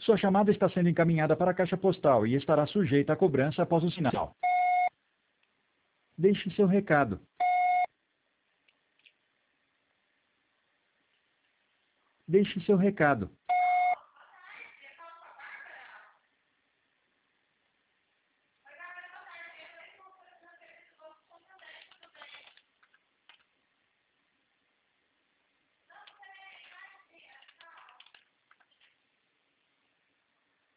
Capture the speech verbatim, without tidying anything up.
Sua chamada está sendo encaminhada para a caixa postal e estará sujeita a cobrança após o sinal. Deixe seu recado. Deixe seu recado.